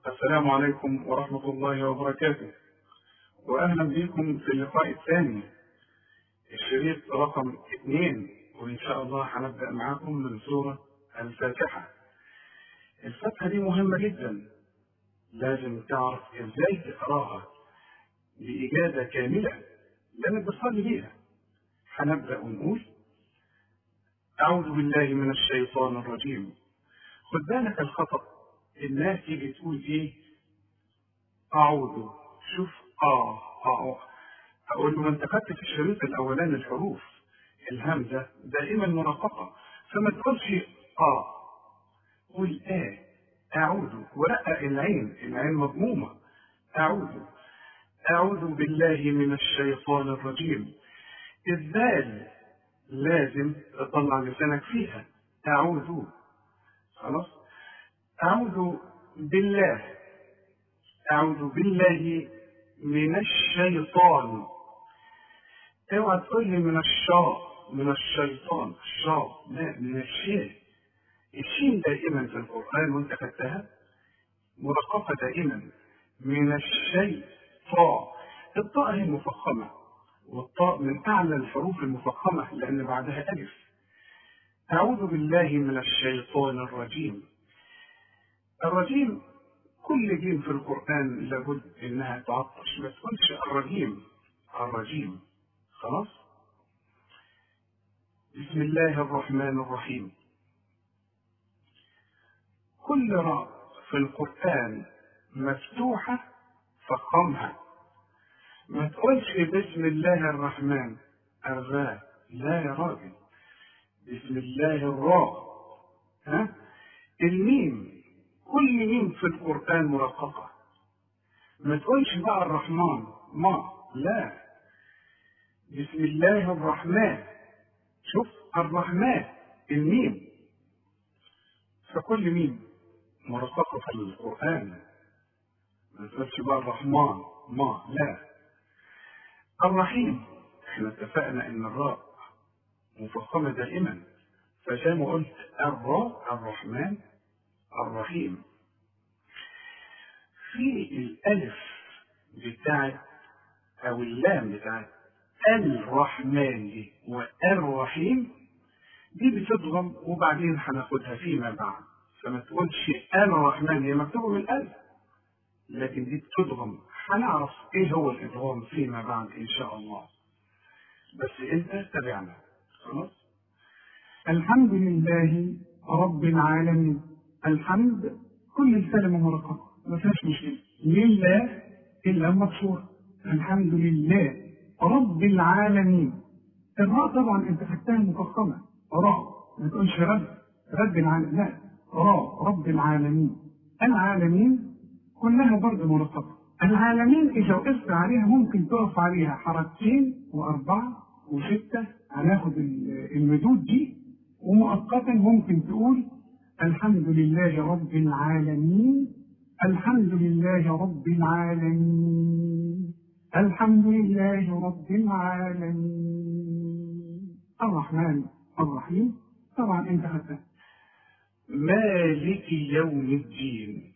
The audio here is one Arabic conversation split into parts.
السلام عليكم ورحمة الله وبركاته، وأهلا بكم في اللقاء الثاني، الشريط رقم 2، وإن شاء الله هنبدأ معاكم من سورة الفاتحة. الفاتحة دي مهمة جدا، لازم تعرف إزاي تقراها بإجازة كاملة لأنك بتصلي بيها. هنبدأ ونقول: أعوذ بالله من الشيطان الرجيم. خد بالك الخطأ، الناس تيجي تقول إيه؟ أعوذ. شوف أقول له: ما أنت خدت في الشريط الأولاني الحروف، الهمزة دائما مرققة، فما تقولش قول أعوذ، ورقق العين مضمومة. أعوذ بالله من الشيطان الرجيم. الذال لازم تطلع لسانك فيها. أعوذ. خلاص. أعوذ بالله من الشيطان. اوعى تقول لي من الشيطان، لا، من الشين دائما في القرآن وانت خدتها مرققة دائما. من الشيطان. الطاء هي مفخمة، والطاء من أعلى الحروف المفخمة لأن بعدها ألف. أعوذ بالله من الشيطان الرجيم. الرجيم كل جيم في القرآن لابد إنها تعطش، ما تقولش الرجيم. خلاص. بسم الله الرحمن الرحيم. كل راء في القرآن مفتوحة فخمها. ما تقولش بسم الله الرحمن الراء، لا يا راجل، بسم الله الراء. الميم، كل ميم في القرآن مرققة. ما تقولش بقى الرحمن لا، بسم الله الرحمن. شوف الرحمن الميم، فكل ميم مرققة في القرآن. ما تقولش بقى الرحمن لا. الرحيم، احنا اتفقنا ان الراء مفخمة دائما، فزي ما قلت الراء الرحمن الرحيم. في الألف بتاعت أو اللام بتاعت الرحمن دي والرحيم دي بتضغم، وبعدين هناخدها فيما بعد. فما تقولش الرحمن، هي مكتوبة بالألف لكن دي بتضغم. هنعرف ايه هو الإضغام فيما بعد إن شاء الله، بس انت تابعنا. خلاص. الحمد لله رب العالمين. الحمد كل الكلمة مرققة ما فيهاش مشكلة. لله إلا مكسورة. الحمد لله رب العالمين. الراء طبعا انت خدتها مفخمة، راء، ما تقولش رب العالمين، لا، راء رب العالمين. العالمين كلها برضه مرققة. العالمين إذا وقفت عليها ممكن تقف عليها حركتين وأربعة وستة، هناخد المدود دي. ومؤقتا ممكن تقول الحمد لله رب العالمين، الحمد لله رب العالمين، الحمد لله رب العالمين. الرحمن الرحيم طبعا انت خدتها. مالك يوم الدين.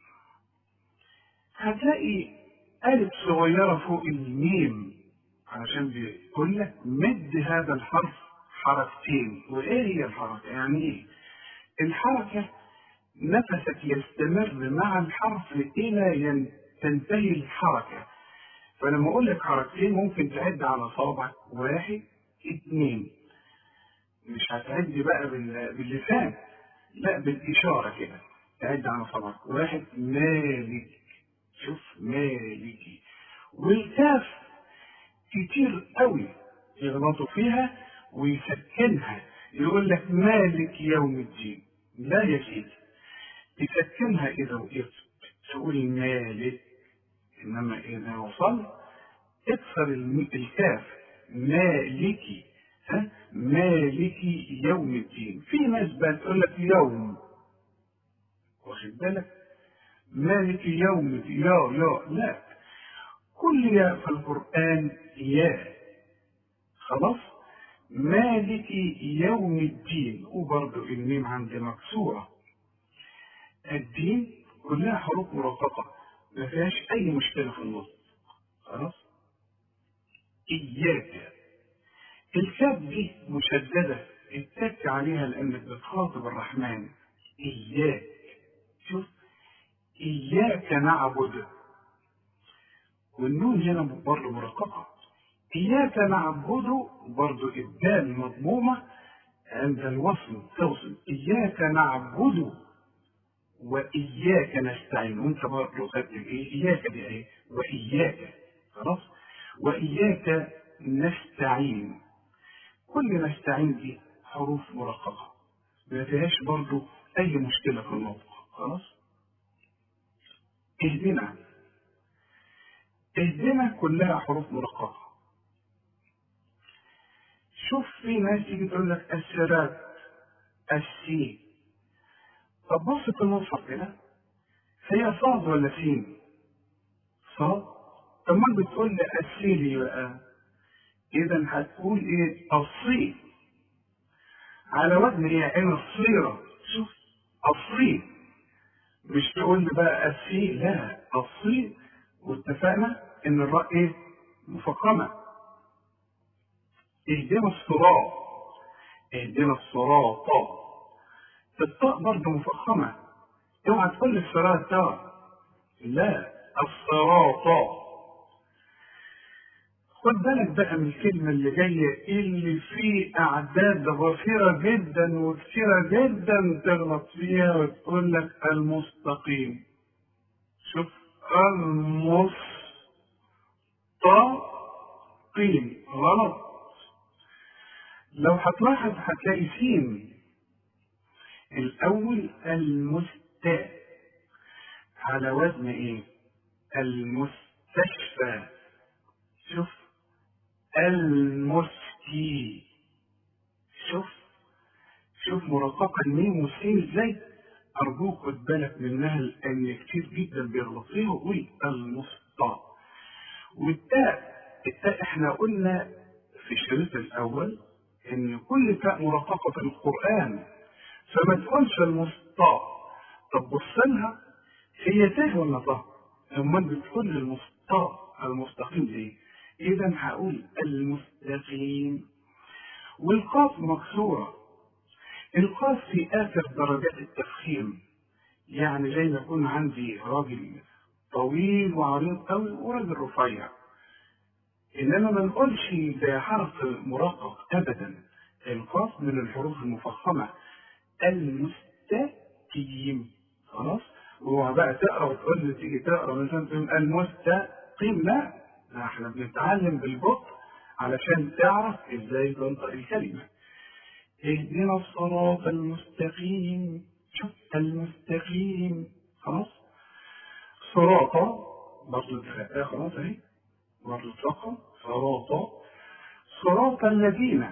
هتلاقي ألف صغيرة فوق الميم علشان بيقول لك مد هذا الحرف حركتين. وإيه هي الحركة؟ يعني إيه؟ الحركة نفسك يستمر مع الحرف إلى أن تنتهي الحركة. فلما أقول لك حركتين ممكن تعد على صابعك 1 2، مش هتعد بقى باللسان، لا، بالإشارة كده تعد على صابعك 1 مالك. شوف مالكي. والكاف كتير قوي يغلطوا فيها ويسكنها، يقول لك مالك يوم الدين. لا يا سيدي، تسكنها إذا وقفت تقول مالك، إنما إذا وصلت اكسر الكاف مالكي. مالكي يوم الدين. في ناس بتقول لك يوم، واخد بالك؟ مالك يوم الدين لا، كل ياء في القرآن ياء. خلاص. مالك يوم الدين، وبرضه الميم عند مكسورة. الدين كلها حروف مرققة. ما فيهاش أي مشكلة في النطق. خلاص. إياك، الكاف دي مشددة، اتك عليها لأنك بتخاطب الرحمن. إياك، شوف، إياك نعبد، والنون هنا برضه مرققة. إياك نعبد برضه الدال مضمومة عند الوصل توصل. إياك نعبد وإياك نستعين، وأنت برضه خدت إيه؟ إياك دي إيه؟ وإياك. خلاص. وإياك نستعين، كل نستعين دي حروف مرققة ما فيهاش برضه أي مشكلة في النطق. خلاص. اهدنا، اهدنا كلها حروف مرققة. شوف في ناس تيجي تقول لك الصراط، السين. طب بص في المصحف كده، هي صاد ولا سين؟ صاد. طب ما بتقول لي السين بقى، إذا هتقول إيه؟ الصين، على وزن إيه؟ عين الصيرة. شوف، الصين، مش تقول لي بقى السين، لا، الصين. واتفقنا إن الراء إيه؟ مفخمة. اهدنا الصراط، اهدنا الصراط. الطاء برضه مفخمة، اوعى تقول لي الصراط تاء، لا، الصراط. خد بالك بقى من الكلمة اللي جاية، اللي فيه أعداد غفيرة جدا وكثيرة جدا تغلط فيها وتقول لك المستقيم. شوف، المستقيم غلط. لو هتلاحظ هتلاقي سين الأول، المستاء، على وزن إيه؟ المستشفى. شوف، المسكي. شوف، شوف مرققة الميم والسين ازاي. أرجوك خد بالك منها لأن كتير جدا بيغلط فيها ويقول المسطى. والتاء، التاء احنا قلنا في الشريط الأول إن كل تاء مرققة في القرآن، فما تقولش المسطى. طب بص لها، هي تاء ولا طاء؟ أمال بتقول المسطى المستقيم ليه؟ إذا هقول المستقيم. والقاف مكسورة، القاف في آخر درجات التفخيم، يعني زي ما يكون عندي راجل طويل وعريض أوي وراجل رفيع، إنما ما نقولش ده حرف مرقق أبدا. القاف من الحروف المفخمة، المستقيم. خلاص. وهو بقى تقرا وتقول لي، تيجي تقرا مثلا تقول المستقيم، لا، احنا بنتعلم بالبطء علشان تعرف ازاي تنطق الكلمه. اهدنا الصراط المستقيم. شوف، المستقيم. خلاص. صراط برضه تخطيها، خلاص اهي، برضه ترقم صراط. صراط الذين.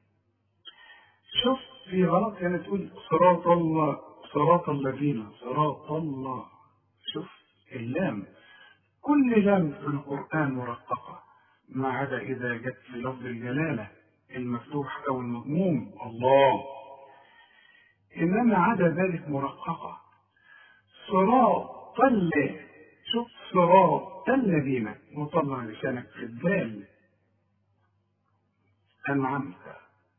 شوف، في غلط هنا تقول صراط الله، صراط الذين، صراط الله. شوف اللام، كل لام في القرآن مرققة ما عدا إذا جت في لفظ الجلالة المفتوح أو المضموم الله، إنما عدا ذلك مرققة. صراط الله. شوف، صراط الذين، وطلع لسانك في الدال. أنعمت.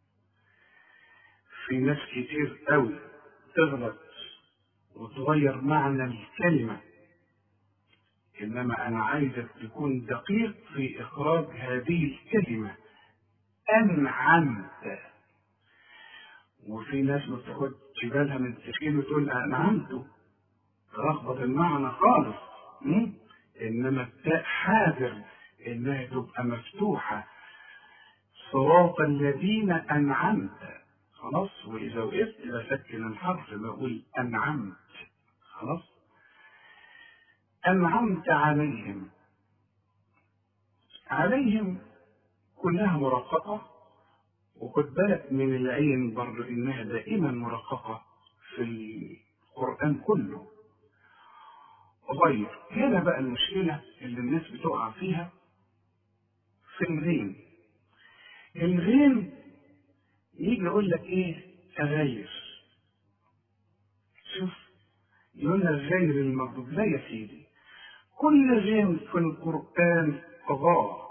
في ناس كتير قوي تغلط وتغير معنى الكلمة، إنما أنا عايزك تكون دقيق في إخراج هذه الكلمة. أنعمت. وفي ناس ما بتاخدش بالها من التشكيل وتقول أنعمت، تلخبط المعنى خالص. إنما التاء حاذر إنها تبقى مفتوحة. صراط الذين أنعمت. خلاص. وإذا وقفت بسكن الحرف بقول أنعمت. خلاص. أنعمت عليهم. عليهم كلها مرققة، وخد بالك من العين برضو إنها دائما مرققة في القرآن كله. غير هنا بقى المشكلة اللي الناس بتقع فيها في الغين. الغين يجي يقول لك إيه؟ أغير. شوف، يقول لك غير المغضوب، لا يا سيدي، كل غين في القرآن غا.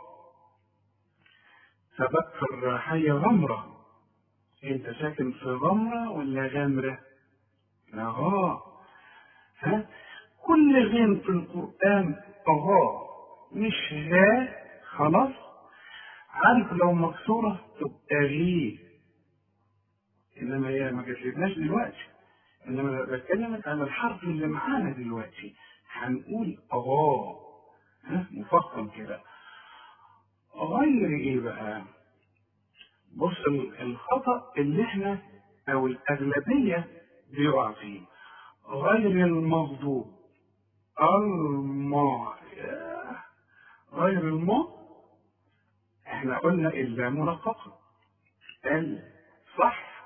تذكر حي غمرة، انت ساكن في غمرة ولا غامرة؟ لا غا. ها، كل غين في القرآن غا مش غا. خلاص، عارف لو مكسورة تبقى غي، انما هي ما جاتلناش دلوقتي، انما بكلمك على الحرف اللي معانا دلوقتي. هنقول غا، مفخم كده. غير ايه بقى؟ بص، الخطأ اللي احنا او الاغلبية بيقع فيه غير المغضوب. الما، غير الما، احنا قلنا الا مرققة ال، صح؟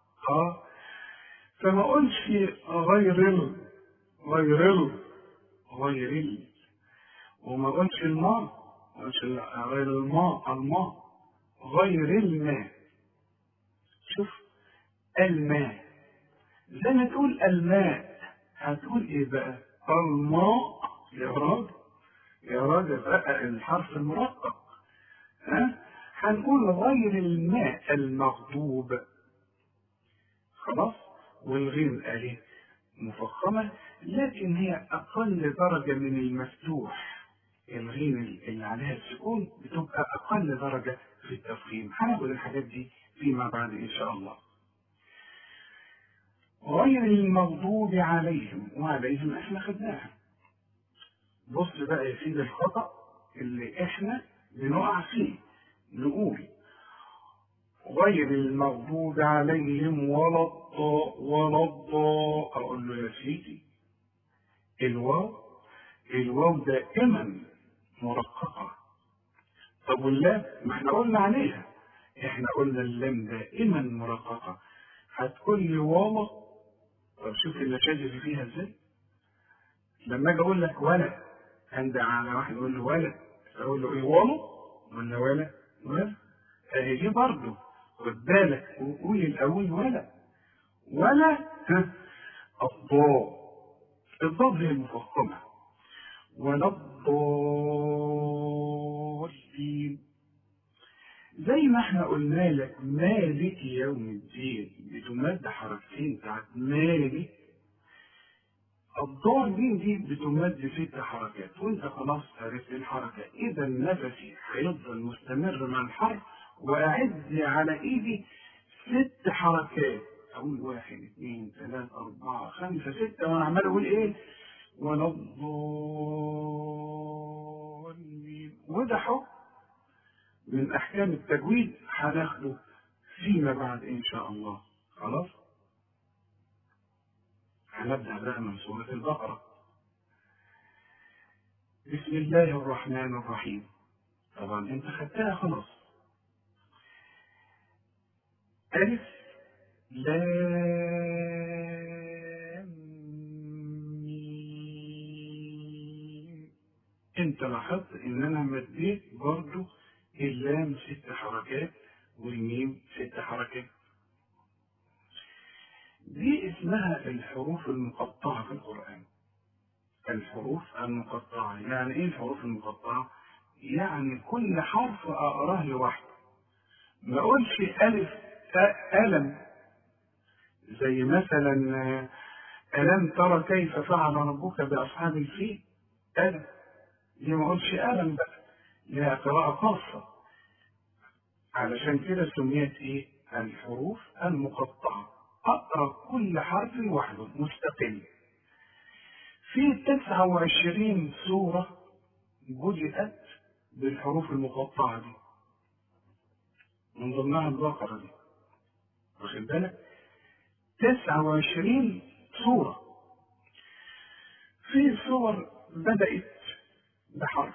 فما قلش غير غير وما قلش الماء، ما قلش غير الماء غير الماء. شوف، الماء زي ما تقول الماء، هتقول ايه بقى؟ الماء. يا راجل بقى الحرف المرقق. هنقول غير الماء المغضوب. خلاص، والغين اهي مفخمة، لكن هي أقل درجة من المفتوح. الغين اللي عليها السكون بتبقى أقل درجة في التفخيم. هناخد الحاجات دي فيما بعد إن شاء الله. غير المغضوب عليهم، وعليهم احنا خدناها. بص بقى يا سيدي الخطأ اللي احنا بنقع فيه، نقول غير المغضوب عليهم ولا الضاء. اقول له يا سيدي الواو دائما مرققة. طب واللام؟ ما احنا قلنا عليها، احنا قلنا اللام دائما مرققة. هتقول لي واو. طب شوف المشاكل فيها ازاي. لما اجي اقول لك ولا، عند على واحد يقول له ولا، اقول له ايه، واو ولا ولا اهي دي برضه. خد بالك وقول الاول ولا الضاد هي المفخمة. ولا الضالين، زي ما احنا قلنا لك مالك يوم الدين بتمد حركتين بتاعت مالك. الضالين دي بتمد 6 حركات، وانت خلاص عرفت الحركة. اذا نفسي هيفضل مستمر مع الحرف، واعد على ايدي 6 حركات. اقول 1 2 3 4 5 6، وانا عمال اقول ايه؟ ولا الضالين. وده حكم من احكام التجويد هناخده فيما بعد ان شاء الله. خلاص، هنبدا بقى من سوره البقره. بسم الله الرحمن الرحيم. طبعا انت خدتها خلاص. الف لام ميم. انت لاحظت ان انا مديت برضو اللام 6 حركات والميم 6 حركات. دي اسمها الحروف المقطعة في القرآن. الحروف المقطعة يعني ايه الحروف المقطعة؟ يعني كل حرف اقراه لوحده، ما اقولش الف ألم، زي مثلا ألم ترى كيف فعل ربك بأصحاب الفيل. ألم دي ما اقولش ألم بقى، لها قراءة خاصة. علشان كده سميت ايه؟ الحروف المقطعة. اقرا كل حرف لوحده مستقل. في 29 سورة بدأت بالحروف المقطعة دي، من ضمنها البقرة دي. واخد بالك؟ 29 سورة. في سور بدأت بحرف،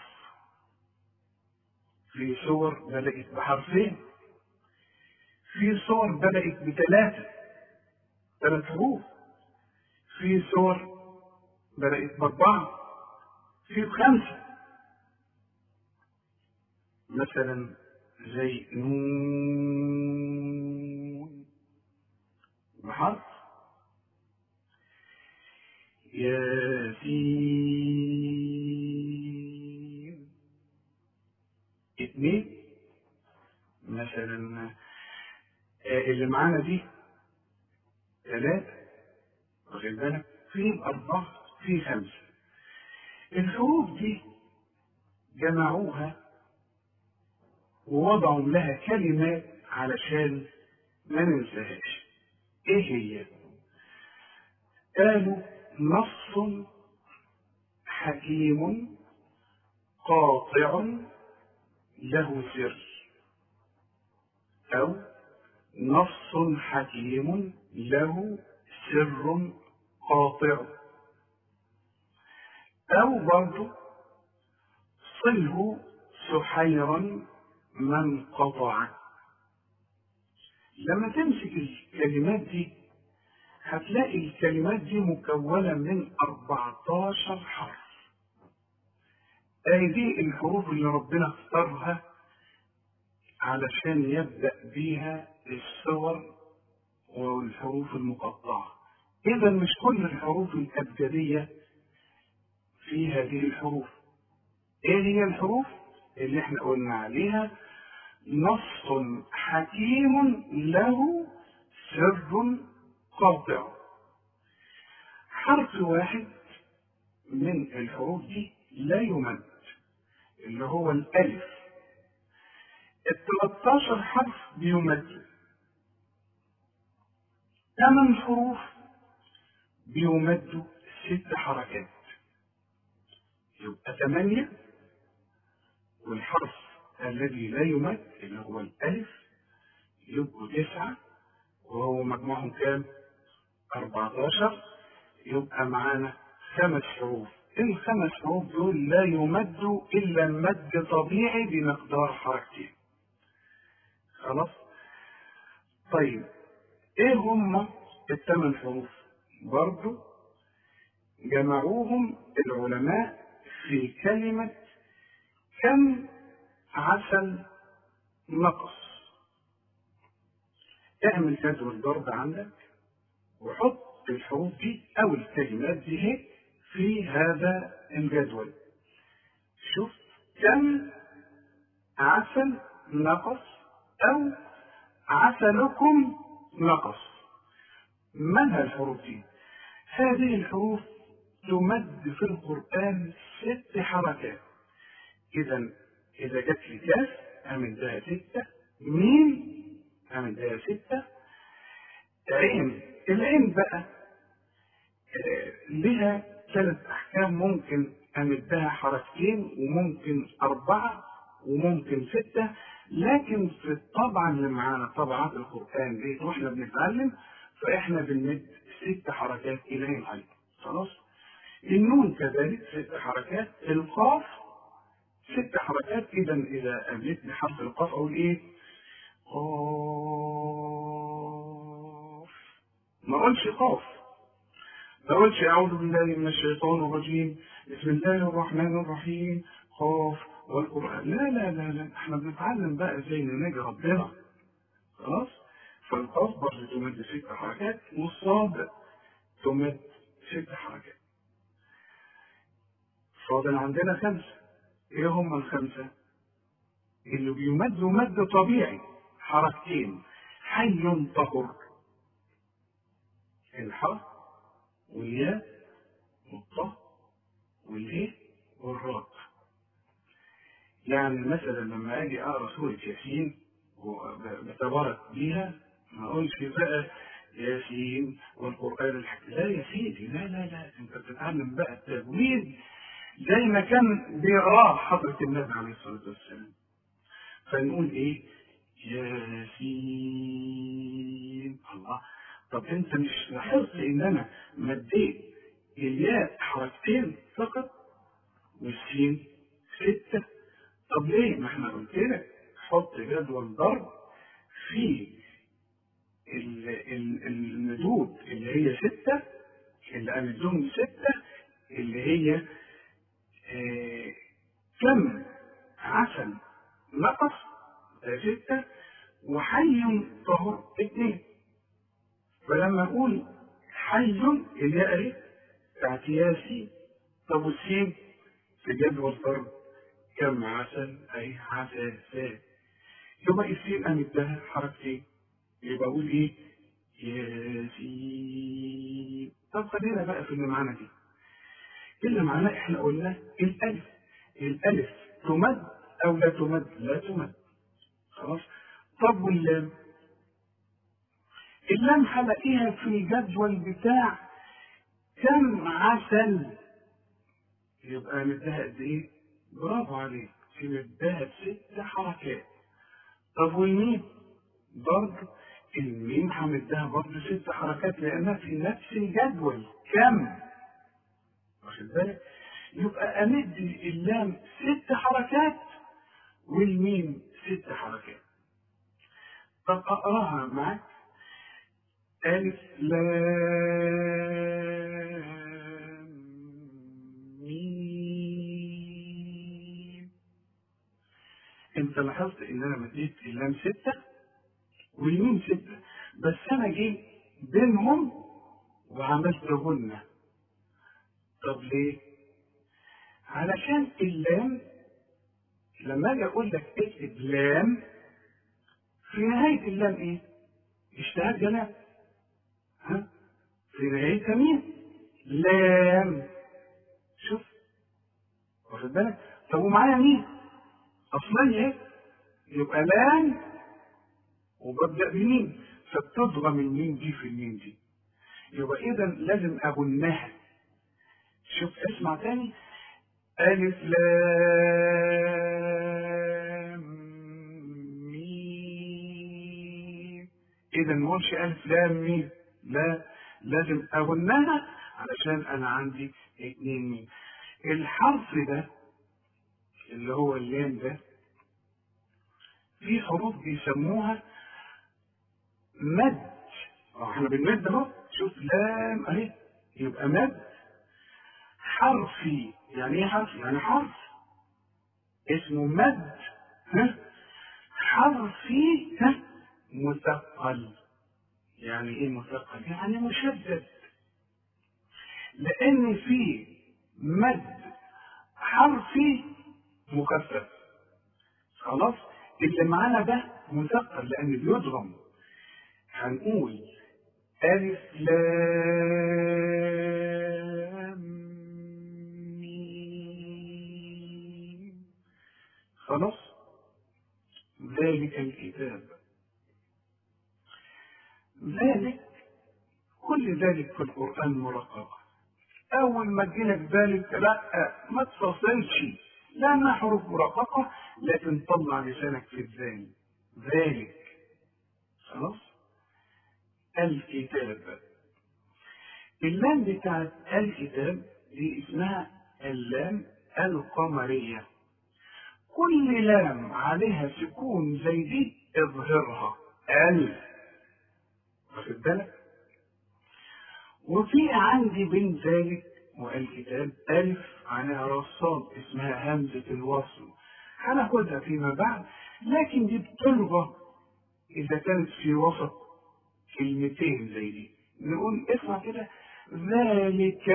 في سور بدأت بحرفين، في سور بدأت ثلاث حروف، في سور بدأت ب4، في 5. مثلا زي نون بحرف، ياسين اللي معانا دي 3، واخد بالك، في 4، في 5. الحروف دي جمعوها ووضعوا لها كلمات علشان ما ننساهاش. ايه هي؟ قالوا نص حكيم قاطع له سر، او نص حكيم له سر قاطع، او برضو صله سحيرا من قطع. لما تمسك الكلمات دي هتلاقي الكلمات دي مكونة من 14 حرف. دي الحروف اللي ربنا اختارها علشان يبدأ بيها السور والحروف المقطعة. إذا مش كل الحروف الأبجدية في هذه الحروف. إيه هي الحروف اللي احنا قلنا عليها؟ نص حكيم له سر قاطع. حرف واحد من الحروف دي لا يمد، اللي هو الألف. ال13 حرف بيمد. 8 حروف بيمدوا 6 حركات، يبقى 8. والحرف الذي لا يمد اللي هو الألف يبقوا 9، وهو مجموعهم كام؟ 14. يبقى معانا 5 حروف. ال5 حروف دول لا يمدوا إلا مد طبيعي بمقدار حركتين. خلاص؟ طيب إيه هم ال8 حروف؟ برضو جمعوهم العلماء في كلمة كم عسل نقص. اعمل جدول ضرب عندك وحط الحروف دي أو الكلمات دي هيك في هذا الجدول. شوف كم عسل نقص أو عسلكم نقص. مالها الحروف دي؟ هذه الحروف تمد في القرآن 6 حركات. إذا جت لي كاف أمدها 6، ميم أمدها 6، عين. العين بقى لها 3 أحكام، ممكن أمدها حركتين وممكن 4 وممكن 6. لكن في الطبعة اللي معانا طبعات القرآن دي واحنا بنتعلم فإحنا بنمد 6 حركات إلى العين. خلاص؟ النون كذلك 6 حركات، القاف 6 حركات. إذا قابلتني حرف القاف أقول إيه؟ قاف. ما أقولش قاف، ما أقولش أعوذ بالله من الشيطان الرجيم بسم الله الرحمن الرحيم قاف والقرآن. لا لا لا لا، احنا بنتعلم بقى ازاي نناجي ربنا. خلاص؟ فالقاف برضه تمد 6 حركات، والصاد تمد 6 حركات. فاضل عندنا 5. ايه هم ال5 اللي بيمدوا مد طبيعي حركتين؟ حي طهر، الحاء والياء والطاء والهاء والراء. يعني مثلا لما اجي اقرا سوره ياسين وبتبارك بيها ما اقولش بقى ياسين والقران الحكيم. لا يا سيدي، لا لا لا، انت بتتعلم بقى التجويد زي ما كان بيقراه حضره النبي عليه الصلاه والسلام. فنقول ايه؟ ياسين. الله، طب انت مش لاحظت ان انا مديت الياء حركتين فقط والسين 6؟ طب ليه؟ ما احنا قلت لك حط جدول ضرب في المدود اللي هي 6، اللي امدهم 6، اللي هي كم عسل نقص 6 وحي طهر 2. فلما اقول حي الياء اهي بتاعت ياسين، طب والسين في جدول ضرب كم عسل اي عسل. يبقى السين امدها حركتين، يبقى اقول ايه؟ ياسين. طب خلينا بقى في اللي معانا دي. اللي معانا احنا قلنا الالف. الالف تمد او لا تمد؟ لا تمد. خلاص. طب واللام؟ اللام هلاقيها في الجدول بتاع كم عسل، يبقى مديها قد ايه؟ برافو عليك، في مديها 6 حركات. طب والميم؟ برضه الميم همدها برضه 6 حركات لانها في نفس الجدول كم، واخد بالك؟ يبقى امد اللام 6 حركات والميم 6 حركات. طب اقراها معاك. ألف لام ميم. انت لاحظت ان انا مديت اللام 6 والميم 6، بس انا جيت بينهم وعملت غنة. طب ليه؟ علشان اللام لما اجي اقول لك اكتب لام، في نهاية اللام ايه؟ اشتهاد جلال. ها؟ في نهايتها مين؟ لام. شوف، واخد بالك؟ طب ومعايا مين؟ اصلا ايه؟ يبقى لام وببدأ بمين؟ فبتضغم الميم دي في الميم دي. يبقى اذا لازم اغنها. شوف اسمع تاني. ألف لام ميم. إذا ما قلش ألف لام ميم، لا، لازم أغنها علشان أنا عندي 2 ميم. الحرف ده اللي هو اللام ده في حروف بيسموها مد. احنا بنمد اهو، شوف لام اهي، يبقى مد حرفي. يعني ايه حرف؟ يعني حرف اسمه مد حرفي مثقل. يعني ايه مثقل؟ يعني مشدد، لان في مد حرفي مخفف. خلاص. اللي معانا ده مثقل لان بيضغم. هنقول ألف لام ميم. خلاص. ذلك الكتاب، ذلك كل ذلك في القرآن مرققة. أول ما تجيلك ذلك لا، ما تصلش لأنها حروف مرققة، لكن طلع لسانك في الذال. ذلك. خلاص. الكتاب. اللام بتاعت الكتاب دي اسمها اللام القمرية. كل لام عليها سكون زي دي اظهرها واخد بالك؟ وفي عندي بين ذلك والكتاب ألف عليها راس صاد اسمها همزة الوصل، هناخدها فيما بعد، لكن دي بتلغى إذا كانت في وسط كلمتين زي دي. نقول اسمع كده ذلك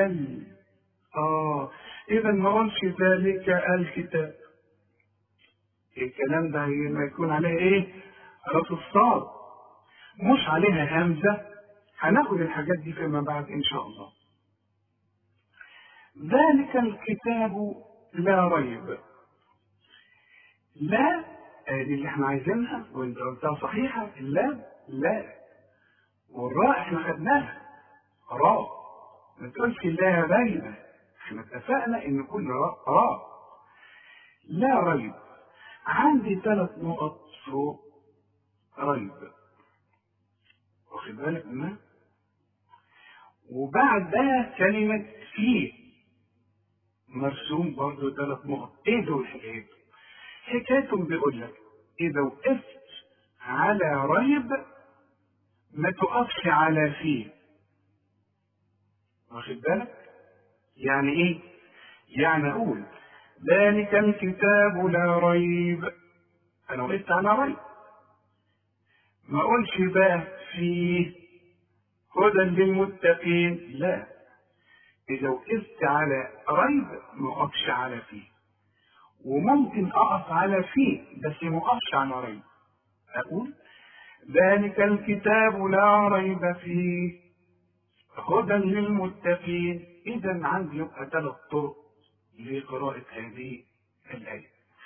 إذا ما قلش ذلك الكتاب، الكلام ده ما يكون عليها إيه؟ راس الصاد، مش عليها همزة. هناخد الحاجات دي فيما بعد إن شاء الله. ذلك الكتاب لا ريب. لا دي اللي احنا عايزينها وانت قلتها صحيحة. لا والراء احنا خدناها راء، ما تقولش لا ريب، احنا اتفقنا ان كل راء. لا ريب. عندي 3 نقط فوق ريب، واخد بالك منها؟ وبعدها كلمة فيه مرسوم برضه 3 نقط. ايه دول حكايتهم بيقول لك اذا وقفت على ريب ما تقفش على فيه، واخد بالك؟ يعني ايه؟ يعني اقول ذلك الكتاب لا ريب، انا وقفت على ريب، ما اقولش بقى فيه هدى للمتقين، لا، اذا وقفت على ريب ما اقفش على فيه. وممكن اقف على فيه بس ما اقفش على ريب. اقول ذلك الكتاب لا ريب فيه هدى للمتقين. إذا عندي يبقى 3 طرق لقراءة هذه الآية.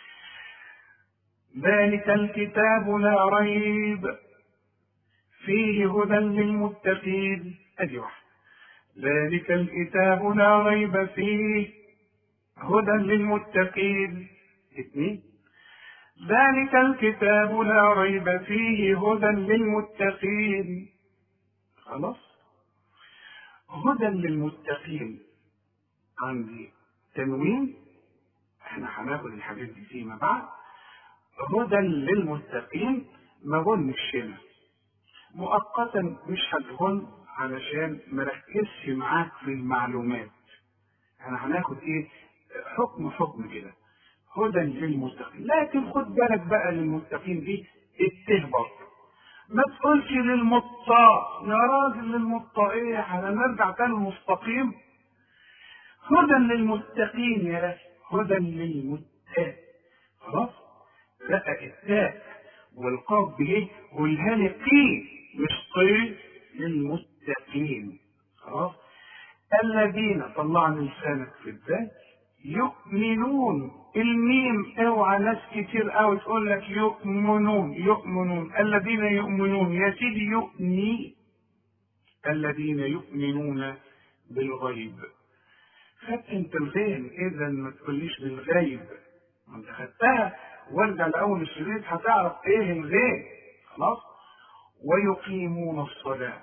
ذلك الكتاب لا ريب فيه هدى للمتقين، أدي واحد. ذلك الكتاب لا ريب فيه هدى للمتقين. 2. ذلك الكتاب لا ريب فيه هدى للمتقين. خلاص. هدى للمتقين عندي تنوين، احنا هناخد الحاجات دي فيما بعد. هدى للمتقين ما غنش هنا مؤقتا، مش هتغن علشان مركزش معاك في المعلومات. احنا هناخد ايه حكم كده هدى للمتقين. لكن خد بالك بقى للمتقين دي التهبط، ما تقولش للمطاع يا راجل. للمطاع ايه؟ هنرجع تاني المستقيم. هدى للمتقين يا راجل، هدى للمتقين. خلاص. لا، التاء والقاف بايه والهاء قي مش طي للمتقين. خلاص. الذين طلعنا لسانك في الذات يؤمنون. الميم اوعى ناس كتير قوي تقول لك يؤمنون. الذين يؤمنون يا سيدي يؤمني. الذين يؤمنون بالغيب. خدت انت الغين، اذا ما تقوليش بالغيب، انت خدتها. وارجع لاول الشريط هتعرف ايه الغين. خلاص. ويقيمون الصلاة.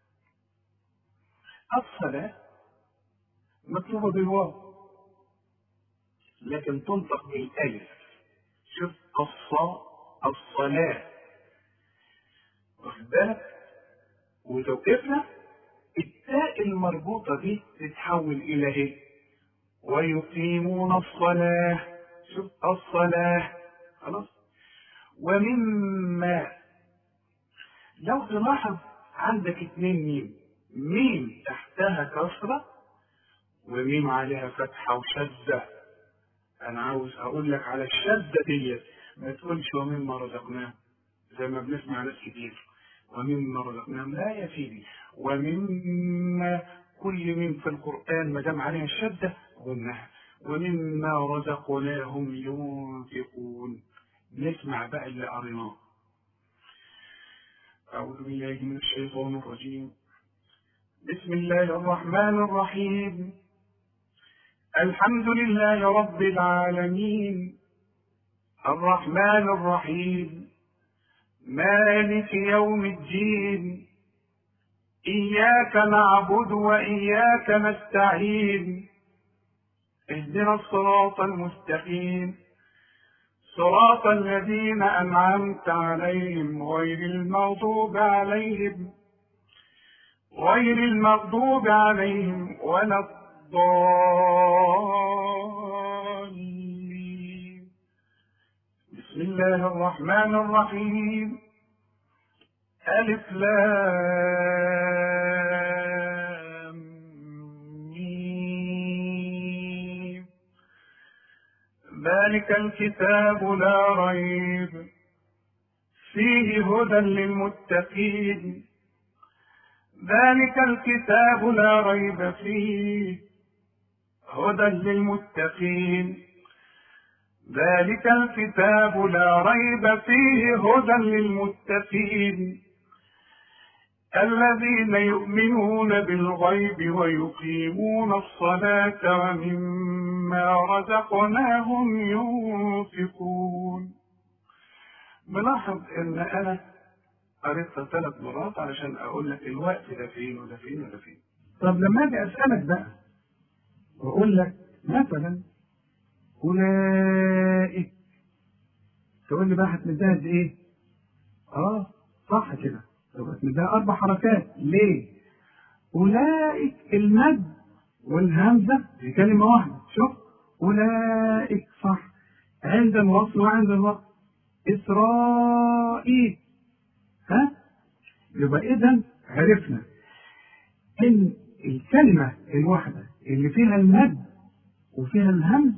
الصلاة مكتوبة بالواو لكن تنطق بالالف. شوف الصلاة، واخد بالك؟ وتوقفنا التاء المربوطة دي تتحول الى ايه؟ ويقيمون الصلاة. شوف الصلاة. خلاص. ومما، لو تلاحظ عندك 2 ميم تحتها كسرة وميم عليها فتحة وشدة. أنا عاوز أقول لك على الشدة دي، ما تقولش ومما رزقناهم زي ما بنسمع ناس كتير ومما رزقناهم. لا يا سيدي، ومما كل ميم في القرآن ما دام عليها الشدة قلناها. ومما رزقناهم ينفقون. نسمع بقى اللي قريناه. أعوذ بالله من الشيطان الرجيم. بسم الله الرحمن الرحيم. الحمد لله رب العالمين الرحمن الرحيم مالك يوم الدين إياك نعبد وإياك نستعين اهدنا الصراط المستقيم صراط الذين أنعمت عليهم غير المغضوب عليهم ولا الضالين. بسم الله الرحمن الرحيم. ألف لام ميم. ذلك الكتاب لا ريب فيه هدى للمتقين. ذلك الكتاب لا ريب فيه هدى للمتقين. ذلك الكتاب لا ريب فيه هدى للمتقين الذين يؤمنون بالغيب ويقيمون الصلاة ومما رزقناهم ينفقون. ملاحظ ان انا قريتها 3 مرات علشان اقول لك الوقت ده فين وده فين وده فين. طب لما اجي اسالك بقى واقول لك مثلا اولئك، تقول لي بقى هتمدها قد ايه؟ صح كده، تبقى هتمدها 4 حركات. ليه؟ اولئك المد والهمزه في كلمه واحده. شوف اولئك صح عند الوصل وعند الوقت. اسرائيل، يبقى اذا عرفنا ان الكلمه الواحده اللي فيها المد وفيها الهمز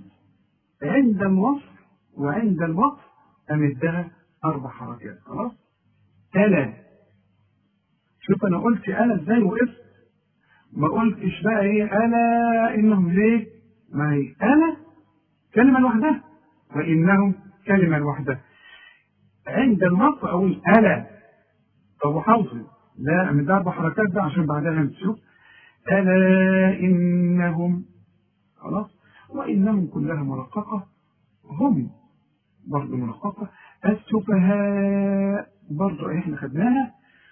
عند الوصل وعند الوقف امدها 4 حركات. خلاص. ألا. شوف أنا قلت ألا إزاي وقفت، ما قلتش بقى إيه ألا إنهم ليه، ما هي ألا كلمة لوحدها وإنهم كلمة لوحدها. عند الوقف أقول ألا، طب حافظ لا من ده 4 حركات ده عشان بعدها نشوف ألا إنهم، خلاص. وإنهم كلها مرققة، هم برضه مرققة، السفهاء برضه إحنا خدناها،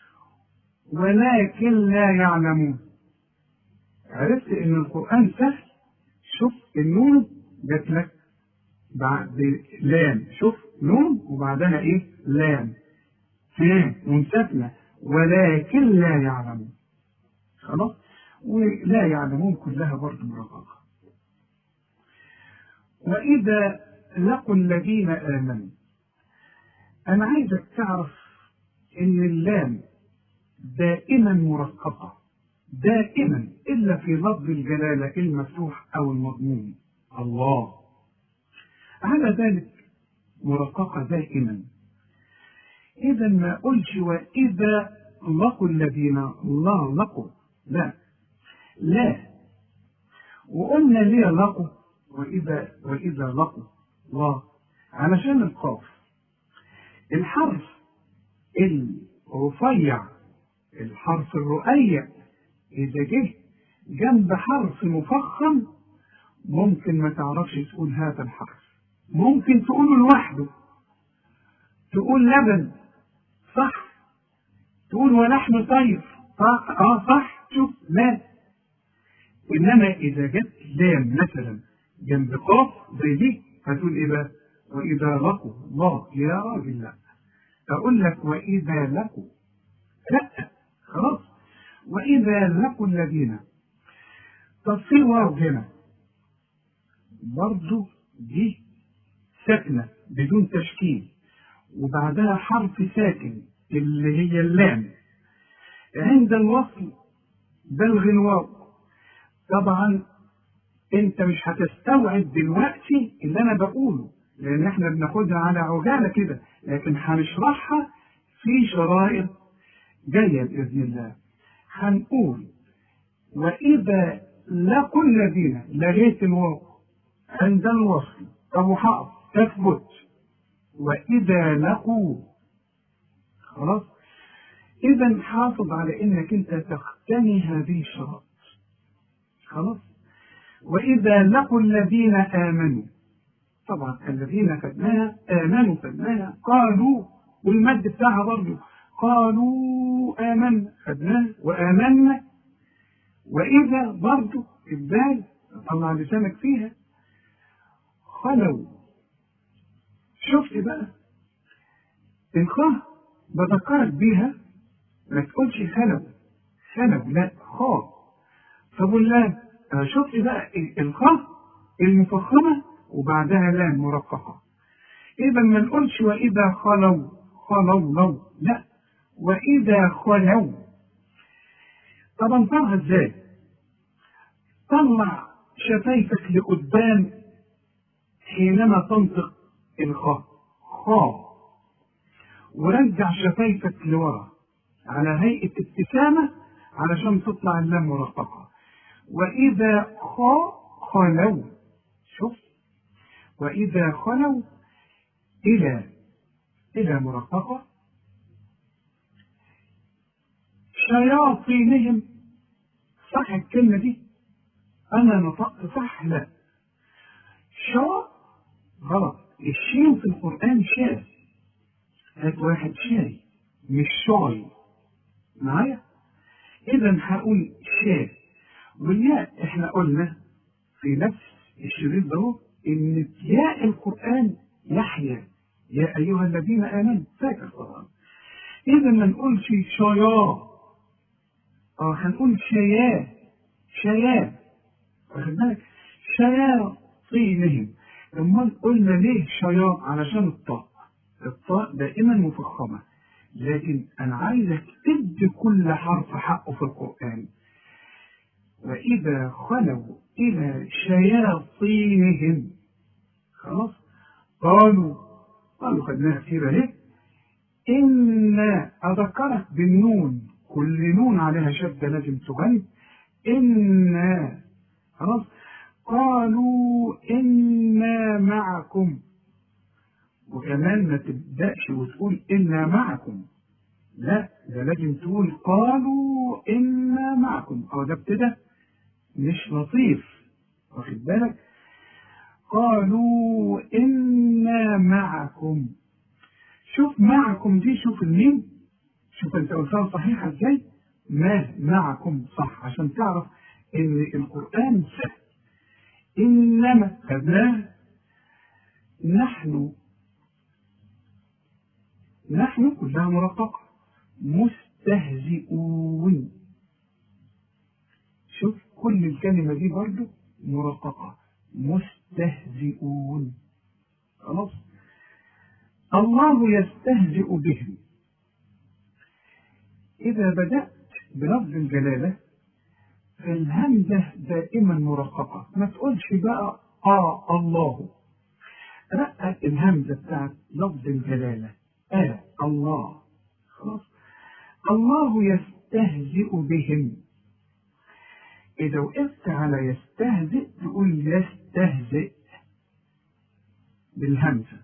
ولكن لا يعلمون. عرفت إن القرآن سهل. شوف النون جات لك بعد لام، شوف نون وبعدها إيه لام، نون ساكنة، ولكن لا يعلمون، خلاص. ولا يعلمون كلها برضه مرققة. وإذا لقوا الذين آمنوا، أنا عايزك تعرف إن اللام دائما مرققة، دائما إلا في لفظ الجلالة المفتوح أو المضموم الله، على ذلك مرققة دائما. إذا ما قلش وإذا لقوا الذين، الله لقوا، لا. وقلنا ليه لقوا وإذا لقوا الله، علشان القاف الحرف الرفيع، الحرف الرؤيع إذا جه جنب حرف مفخم ممكن ما تعرفش تقول هذا الحرف، ممكن تقوله لوحده، تقول لبن صح، تقول ولحم طير صح، شوف لا. إنما إذا جت لام مثلا جنب قاف زي دي هتقول إيه بقى؟ وإذا لقوا الله، يا راجل لا، أقول لك وإذا لقوا، لا خلاص. وإذا لقوا الذين، طب في واو هنا برضو دي ساكنة بدون تشكيل وبعدها حرف ساكن اللي هي اللام، عند الوصل بلغ الواو. طبعا انت مش هتستوعب دلوقتي اللي انا بقوله لان احنا بناخدها على عجالة كده، لكن هنشرحها في شرائط جاية بإذن الله. هنقول وإذا لقوا الذين، لغيت الواو عند الوصل أو حرف تثبت، وإذا لقوا، خلاص. إذا حافظ على إنك أنت تقتني هذه الشرائط، خلاص. وإذا لقوا الذين آمنوا، طبعا الذين خدناها، آمنوا خدناها، قالوا والمد بتاعها برضه قالوا آمنا خدناها وآمنا. وإذا برضه الدال طلع لسانك فيها، خلوا. شفت بقى الخاء بذكرك بيها، ما تقولش خلوا لا خاء. طب واللام شفت بقى الخاء المفخمة وبعدها لام مرققة. إذا ما نقولش وإذا خلوا لا، وإذا خلوا. طبعا طلعها ازاي؟ طلع شفايفك لقدام حينما تنطق الخاء خاء، ورجع شفايفك لورا على هيئة ابتسامة علشان تطلع اللام مرققة. وإذا خلوا، شوف وإذا خلوا إلى مرققة، شياطينهم. صح الكلمة دي؟ أنا نطقت صح؟ لا، غلط. الشين في القرآن شاي، هات واحد شاي مش شاي معايا. إذا هقول شاي. والياء احنا قلنا في نفس الشريط ده إن ياء القرآن يحيى، يا أيها الذين آمنوا، فاكر طبعا. إذا ما نقولش شيا، هنقول شيا، واخد بالك؟ شياطينهم. امال قلنا ليه شيا؟ علشان الطاء دائما مفخمة، لكن انا عايزك تدي كل حرف حقه في القرآن. وإذا خلوا إلى شياطينهم، خلاص. قالوا خدناها كتير اهي. إنا أذكرك بالنون، كل نون عليها شدة لازم تغني. إنا خلاص. قالوا إنا معكم، وكمان ما تبدأش وتقول إنا معكم، لا، ده لازم تقول قالوا إنا معكم، أو ده ابتدى مش لطيف، واخد بالك؟ قالوا إنا معكم. شوف معكم دي، شوف الميم، شوف انت قلتها صحيحة ازاي. ما معكم صح، عشان تعرف ان القرآن سهل. إنما خدناه نحن كلها مرققة. مستهزئون، شوف كل الكلمة دي برضو مرققة. مستهزئون. خلاص. الله يستهزئ بهم. إذا بدأت بلفظ الجلالة فالهمزة دائما مرققة، ما تقولش بقى الله، رقق الهمزة بتاعت لفظ الجلالة الله. خلاص. الله يستهزئ بهم. إذا وقفت على يستهزئ تقول يستهزئ بالهمزة،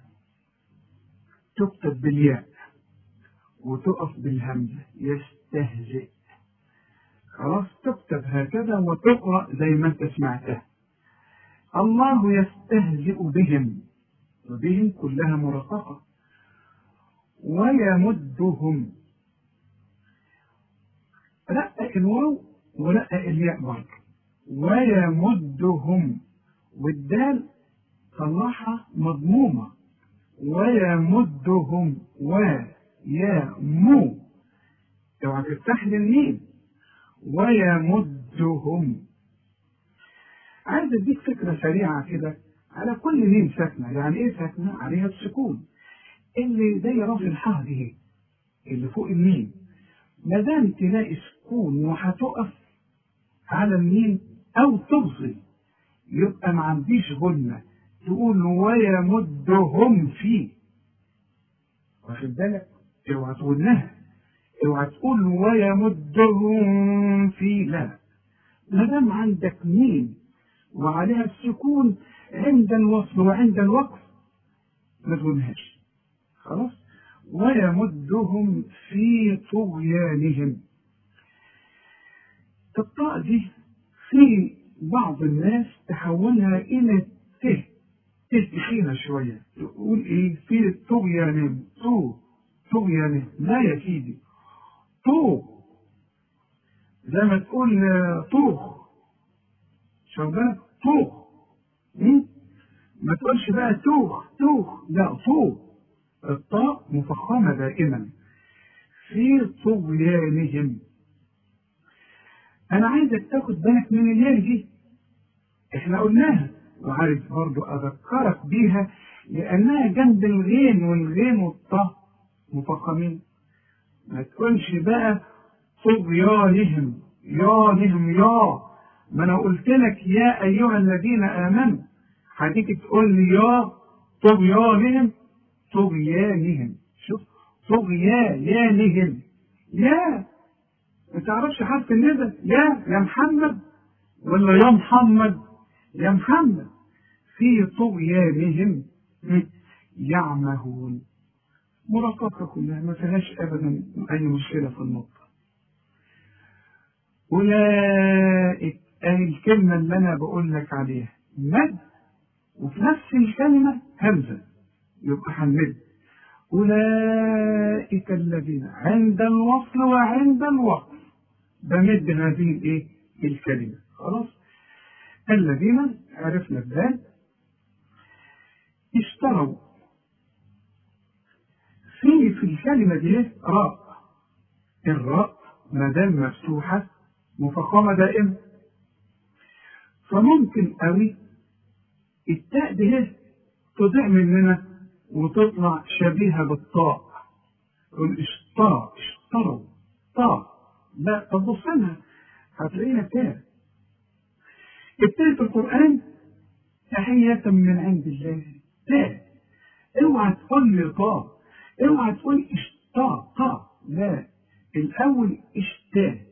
تكتب بالياء وتقف بالهمزة يستهزئ. خلاص، تكتب هكذا وتقرأ زي ما انت سمعتها. الله يستهزئ بهم، وبهم كلها مرققة. ويمدهم، رقق الواو ورقق الياء برضه. ويمدهم، والدال طلعها مضمومة. ويمدهم ويمو، اوعى تفتح لي الميم. ويمدهم. عايز اديك فكرة سريعة كده على كل ميم ساكنة. يعني ايه ساكنة؟ عليها السكون اللي زي راس الحاء دي اللي فوق الميم. ما دام تلاقي سكون وهتقف على الميم او تفصل يبقى ما عنديش غنة، تقول ويمدهم فيه، واخد بالك؟ اوعى تقولها، اوعى تقول ويمدهم فيه، لا. ما دام عندك ميم وعليها السكون عند الوصل وعند الوقف ما تقولهاش. خلاص. ويمدهم في طغيانهم. الطاء دي في بعض الناس تحولها الى ت تخينة شوية، تقول ايه؟ في طغيانهم، طغيانهم. لا يا سيدي، زي ما تقول طوخ، شغال طوخ. ما تقولش بقى توخ، لا طوخ. الطاء مفخمة دائما. في طغيانهم. انا عايزك تاخد بالك من الياء دي، احنا قلناها، وعايز برضو اذكرك بيها لانها جنب الغين، والغين والطاء مفخمين. ما تقولش بقى طغيانهم، يانهم يا، ما انا قلت لك يا ايها الذين امنوا، هتيجي تقول لي يا طغيانهم. شوف، طغيانهم. يا ما تعرفش حرف الندى؟ يا محمد ولا يا محمد؟ يا محمد. في طغيانهم يعمهون. مرققة كلها ما فيهاش ابدا اي مشكلة في النطق. أولئك، الكلمة اللي أنا بقول لك عليها مد، وفي نفس الكلمة همزة، يبقى هنمد. أولئك الذين عند الوصل وعند الوقف بمد هذه الإيه؟ الكلمة. خلاص. الذين عرفنا الذات اشتروا. في الكلمة دي راء، الراء ما دام مفتوحة مفخمة دائما، فممكن قوي التاء دي تضيع مننا وتطلع شبيهة بالطاء. تقول اشتروا طاء، لا، تبص لها هتلاقيها تاء. التاء في القرآن تحية من عند الله تاء. اوعى تقول لي طاء، اوعى تقول لا، الأول اشتاء،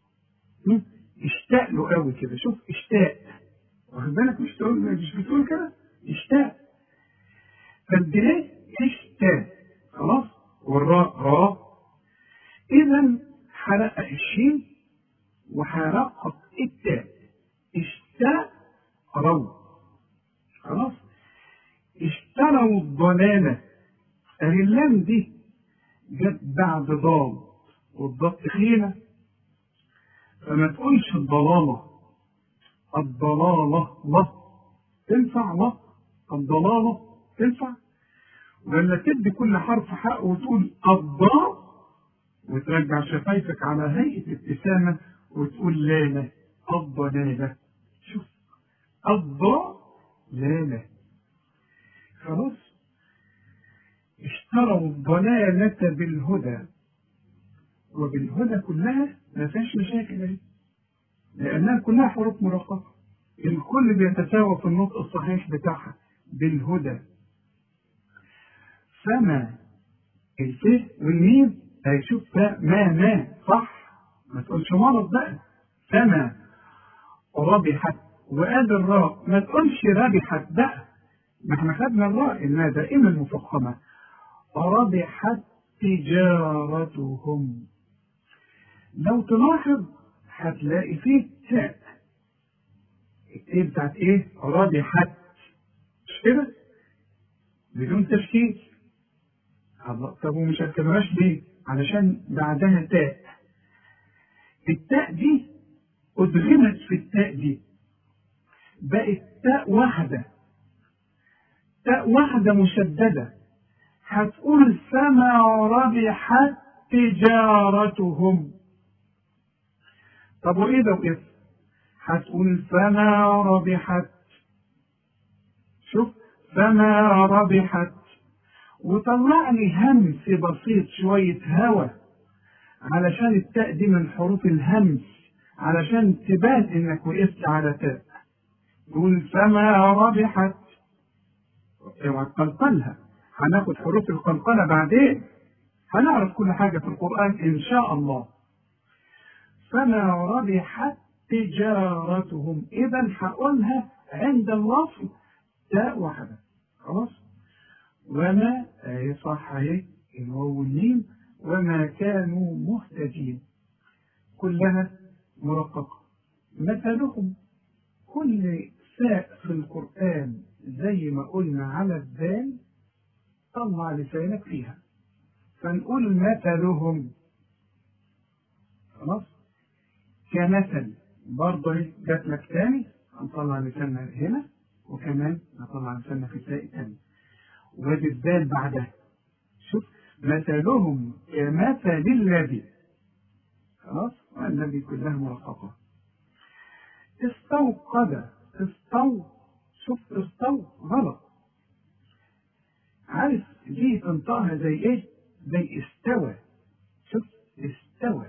اشتاء له قوي كده. شوف اشتاء، واخد بالك؟ مش بتقول كده اشتاء، فالدلال اشتاء خلاص، والراء راء. إذا حرق الشين وحرقت التاء، اشتاء رو خلاص. اشتروا الضلالة، اللام دي جت بعد ضاد، والضاد تخينة، فما تقولش الضلالة، الضلالة لا تنفع، لا الضلالة تنفع، ولا تدي كل حرف حق وتقول الضاء وترجع شفايفك على هيئة ابتسامة وتقول لا الضلالة. شوف الضاء لا خلاص. اشتروا الضلالة بالهدى، وبالهدى كلها ما فيهاش مشاكل اهي، لأنها كلها حروف مرققة، الكل بيتساوى في النطق الصحيح بتاعها بالهدى. فما الف والميم هيشوف ما صح، ما تقولش مرض بقى، فما ربحت. وادي الراء ما تقولش ربحت بقى، ما احنا خدنا الراء انها دائما مفخمه. ربحت تجارتهم، لو تلاحظ هتلاقي فيه تاء، التاء بتاعت ايه؟ ربحت، مش كده؟ بدون تشكيل. طب ومش هتكملهاش ليه؟ علشان بعدها تاء، التاء دي ادغمت في التاء دي، بقت تاء واحده، تاء واحده مشدده. هتقول فما ربحت تجارتهم. طب وايه ده وايه؟ هتقول فما ربحت، شوف فما ربحت، وطلع لي همس بسيط شويه هوا علشان التاء دي من حروف الهمس، علشان تبان انك وقفت على تاء. تقول فما ربحت، اوعى تقلقلها، هناخد حروف القلقلة بعدين، هنعرف كل حاجة في القرآن إن شاء الله. فما ربحت تجارتهم، إذا هقولها عند الوصل تاء واحدة خلاص. وما صح اهي الواو والميم، وما كانوا مهتدين كلها مرققة. مثلهم، كل ساء في القرآن زي ما قلنا على الدال طلع لسانك فيها، فنقول مثلهم خلاص. كمثل برضه جات لك تاني، هنطلع لساننا هنا، وكمان نطلع لساننا في التاء الثاني، وادي الدال بعدها. شوف مثلهم كمثل الذي خلاص، والذي كلها مرققة. استوقد، شوف غلط، عارف دي تنطقها زي ايه؟ زي استوى. شوف استوى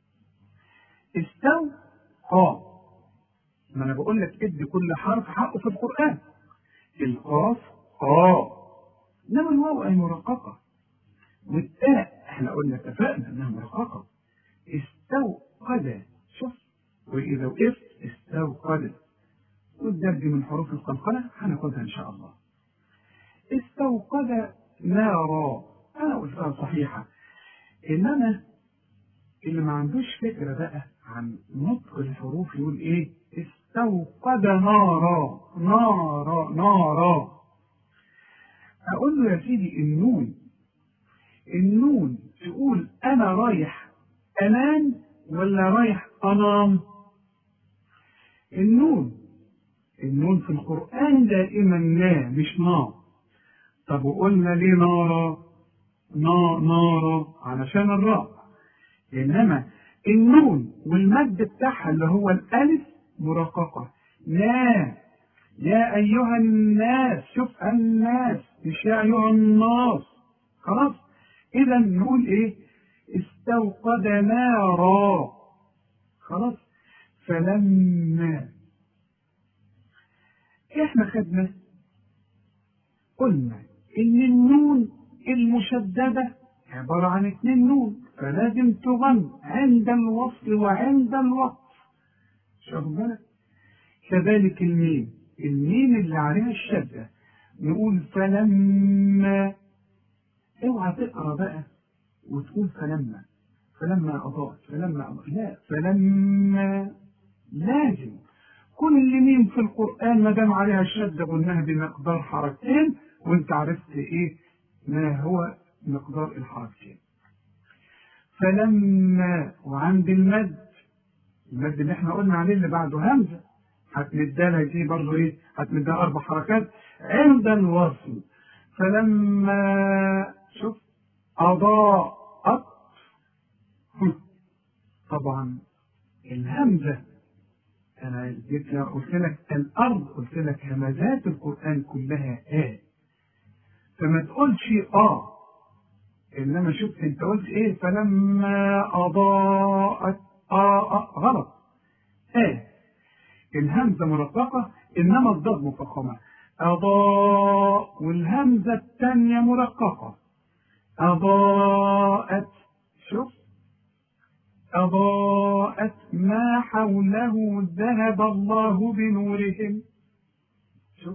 ما انا بقول لك ادي كل حرف حقه في القرآن. القاف انما الواو اي مرققة، والتاء احنا قلنا اتفقنا انها مرققة. استوقد، شوف، واذا وقفت استوقد، والدال دي من حروف القلقلة هناخدها ان شاء الله. استوقد نارا، انا قلتها صحيحة، انما اللي ما عندوش فكرة بقى عن نطق الحروف يقول ايه؟ استوقد نارا. اقول له يا سيدي النون تقول انا رايح انام ولا رايح انام؟ النون في القرآن دائما نا مش نا. طب وقلنا ليه نارا علشان الراء، إنما النون والمد بتاعها اللي هو الألف مرققة. يا أيها الناس، شوف الناس مش يا أيها الناس خلاص. إذا نقول إيه؟ استوقد نارا خلاص. فلما إحنا قلنا إن النون المشددة عبارة عن 2 نون، فلازم تغن عند الوصل وعند الوقف. شوف بالك. كذلك الميم اللي عليها الشدة نقول فلما. اوعى تقرا بقى وتقول فلما أضاءت لا، فلما لازم كل ميم في القرآن ما دام عليها الشدة قلناها بمقدار حركتين، وانت عرفت ايه ما هو مقدار الحركتين. فلما. وعند المد اللي احنا قلنا عليه اللي بعده همزة هتمدها دي برضه ايه، هتمدها 4 حركات عند الوصل. فلما شوف أضاءت. طبعا الهمزة أنا قلت لك الأرض، قلت لك همزات القرآن كلها فما تقولش إنما شوف أنت قلت إيه، فلما أضاءت غلط. الهمزة مرققة إنما الضاد مفخمة. أضاء والهمزة الثانية مرققة. أضاءت. شوف أضاءت ما حوله ذهب الله بنورهم. شوف.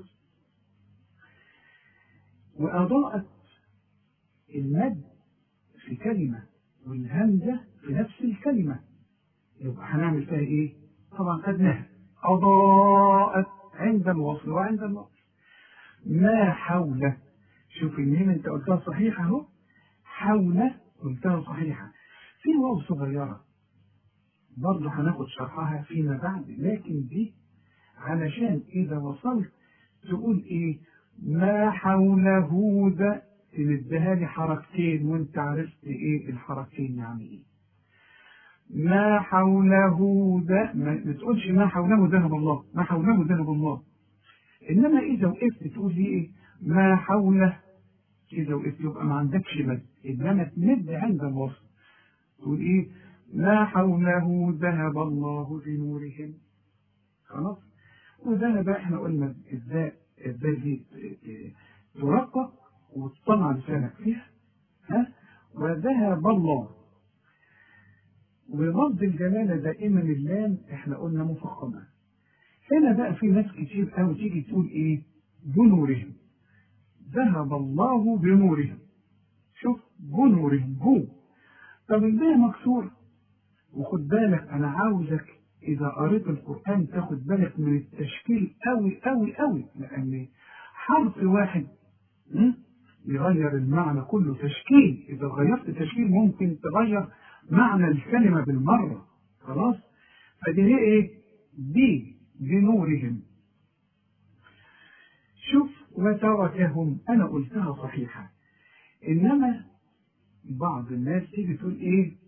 وأضاءت المد في كلمة والهمزة في نفس الكلمة، يبقى هنعمل فيها ايه؟ طبعا خدناها. أضاءت عند الوصل وعند الوصل. ما حوله. شوف الميم انت قلتها صحيحة اهو، حوله قلتها صحيحة. في واو صغيرة برضه هناخد شرحها فيما بعد، لكن دي علشان إذا وصلت تقول إيه؟ ما حوله ده تمدها لي حركتين، وأنت عرفت إيه الحركتين يعني إيه. ما حوله ده ما تقولش ما حوله ذهب الله، ما حوله ذهب الله. إنما إذا وقفت تقول لي إيه؟ ما حوله. إذا وقفت يبقى ما عندكش مد، إنما تمد عند الوصل تقول إيه؟ ما حوله ذهب الله بنورهم. خلاص. وذهب احنا قلنا ازاي دي ترقق وتطلع لسانك فيها. وذهب الله. ولفظ الجلالة دائما اللام احنا قلنا مفخمة. هنا بقى في ناس كتير قوي تيجي تقول ايه؟ بنورهم. ذهب الله بنورهم. شوف بنورهم هو. طب الباء مكسورة. وخد بالك انا عاوزك اذا قريت القرآن تاخد بالك من التشكيل قوي قوي قوي، لان حرف واحد يغير المعنى كله. تشكيل اذا غيرت تشكيل ممكن تغير معنى الكلمة بالمرة. خلاص. فدي هي ايه؟ دي بنورهم. شوف وتركهم انا قلتها صحيحة، انما بعض الناس تيجي تقول ايه؟